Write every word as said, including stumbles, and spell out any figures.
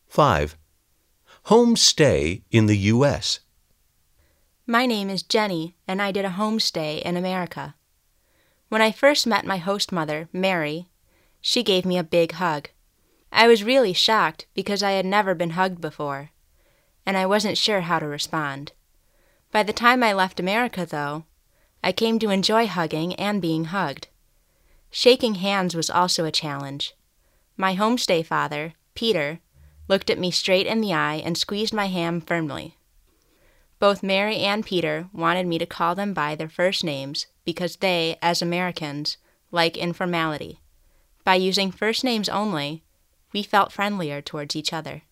five. Home stay in the U S My name is Jenny, and I did a homestay in America. When I first met my host mother, Mary, she gave me a big hug. I was really shocked because I had never been hugged before, and I wasn't sure how to respond. By the time I left America, though, I came to enjoy hugging and being hugged. Shaking hands was also a challenge. My homestay father, Peter, looked at me straight in the eye and squeezed my hand firmly. Both Mary and Peter wanted me to call them by their first names because they, as Americans, like informality. By using first names only, we felt friendlier towards each other.